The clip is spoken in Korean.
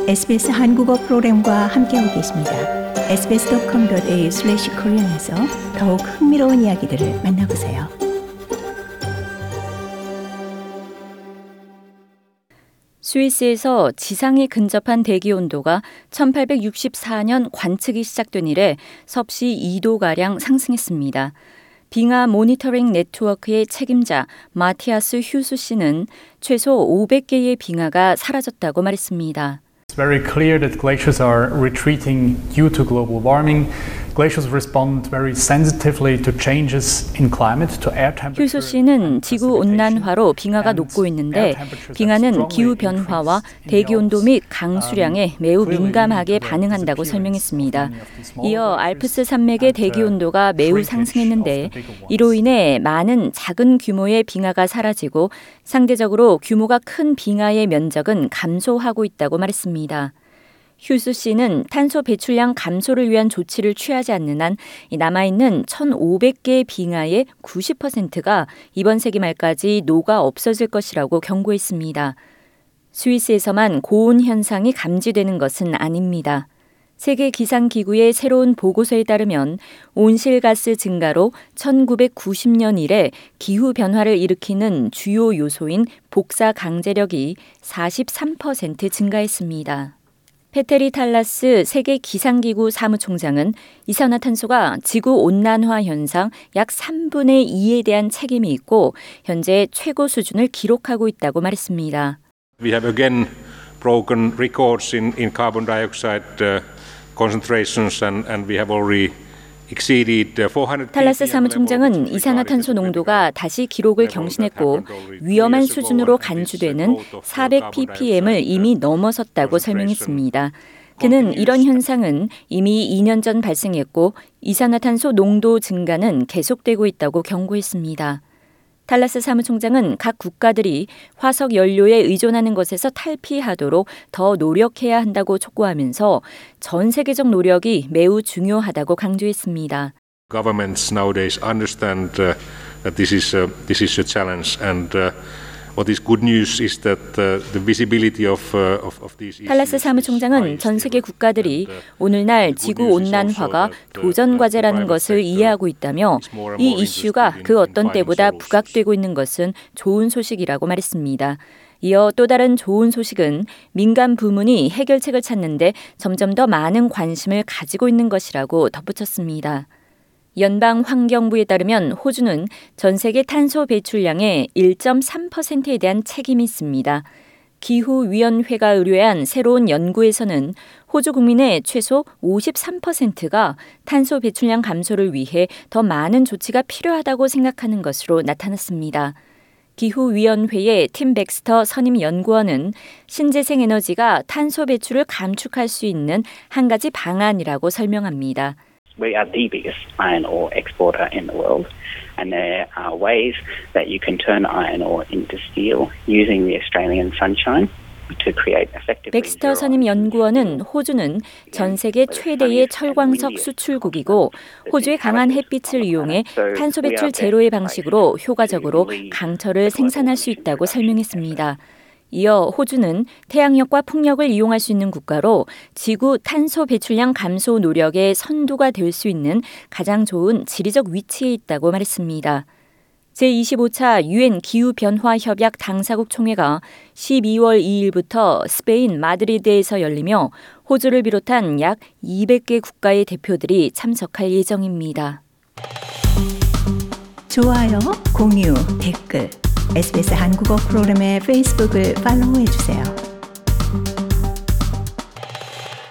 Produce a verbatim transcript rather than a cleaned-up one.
에스비에스 한국어 프로그램과 함께하고 계십니다. 에스비에스 닷컴 닷 에이유 슬래시 코리안에서 더욱 흥미로운 이야기들을 만나보세요. 스위스에서 지상에 근접한 대기 온도가 천팔백육십사 년 관측이 시작된 이래 섭씨 이 도가량 상승했습니다. 빙하 모니터링 네트워크의 책임자 마티아스 휴스 씨는 최소 오백 개의 빙하가 사라졌다고 말했습니다. It's very clear that glaciers are retreating due to global warming. Glaciers respond very sensitively to changes in climate, to air temperature. 휴수 씨는 지구 온난화로 빙하가 녹고 있는데 빙하는 기후 변화와 대기 온도 및 강수량에 매우 민감하게 반응한다고 설명했습니다. 이어 알프스 산맥의 대기 온도가 매우 상승했는데 이로 인해 많은 작은 규모의 빙하가 사라지고 상대적으로 규모가 큰 빙하의 면적은 감소하고 있다고 말했습니다. 휴스 씨는 탄소 배출량 감소를 위한 조치를 취하지 않는 한 남아있는 천오백 개의 빙하의 구십 퍼센트가 이번 세기 말까지 녹아 없어질 것이라고 경고했습니다. 스위스에서만 고온 현상이 감지되는 것은 아닙니다. 세계기상기구의 새로운 보고서에 따르면 온실가스 증가로 천구백구십 년 이래 기후변화를 일으키는 주요 요소인 복사 강제력이 사십삼 퍼센트 증가했습니다. 페테리 탈라스 세계기상기구 사무총장은 이산화탄소가 지구온난화 현상 약 삼분의 이에 대한 책임이 있고 현재 최고 수준을 기록하고 있다고 말했습니다. We have again broken records in, in carbon dioxide uh, concentrations and, and we have already 탈라스 사무총장은 이산화탄소 농도가 다시 기록을 경신했고 위험한 수준으로 간주되는 사백 ppm을 이미 넘어섰다고 설명했습니다. 그는 이런 현상은 이미 이 년 전 발생했고 이산화탄소 농도 증가는 계속되고 있다고 경고했습니다. 탈라스 사무총장은 각 국가들이 화석 연료에 의존하는 것에서 탈피하도록 더 노력해야 한다고 촉구하면서 전 세계적 노력이 매우 중요하다고 강조했습니다. Governments nowadays understand uh, that this is a, this is a challenge and uh, what is good news is that uh, the visibility of uh, of, of these issues. 탈라스 사무총장은 전 세계 국가들이 오늘날 지구 온난화가 도전 과제라는 것을 이해하고 있다며 이 이슈가 그 어떤 때보다 부각되고 있는 것은 좋은 소식이라고 말했습니다. 이어 또 다른 좋은 소식은 민간 부문이 해결책을 찾는데 점점 더 많은 관심을 가지고 있는 것이라고 덧붙였습니다. 연방환경부에 따르면 호주는 전 세계 탄소 배출량의 일 점 삼 퍼센트에 대한 책임이 있습니다. 기후위원회가 의뢰한 새로운 연구에서는 호주 국민의 최소 오십삼 퍼센트가 탄소 배출량 감소를 위해 더 많은 조치가 필요하다고 생각하는 것으로 나타났습니다. 기후위원회의 팀 백스터 선임 연구원은 신재생 에너지가 탄소 배출을 감축할 수 있는 한 가지 방안이라고 설명합니다. We are the biggest iron ore exporter in the world, and there are ways that you can turn iron ore into steel using the Australian sunshine. 백스터 선임 연구원은 호주는 전 세계 최대의 철광석 수출국이고 호주의 강한 햇빛을 이용해 탄소 배출 제로의 방식으로 효과적으로 강철을 생산할 수 있다고 설명했습니다. 이어 호주는 태양력과 풍력을 이용할 수 있는 국가로 지구 탄소 배출량 감소 노력의 선두가 될 수 있는 가장 좋은 지리적 위치에 있다고 말했습니다. 제이십오 차 유엔 기후변화협약 당사국 총회가 십이월 이일부터 스페인 마드리드에서 열리며 호주를 비롯한 약 이백 개 국가의 대표들이 참석할 예정입니다. 좋아요, 공유, 댓글, 에스비에스 한국어 프로그램의 페이스북을 팔로우해주세요.